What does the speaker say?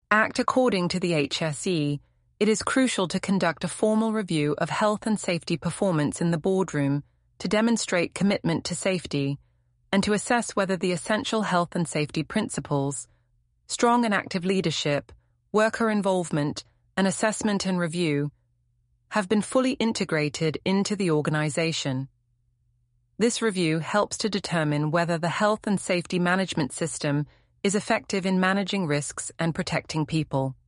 act according to the HSE, it is crucial to conduct a formal review of health and safety performance in the boardroom to demonstrate commitment to safety and to assess whether the essential health and safety principles, strong and active leadership, worker involvement, and assessment and review have been fully integrated into the organization. This review helps to determine whether the health and safety management system is effective in managing risks and protecting people.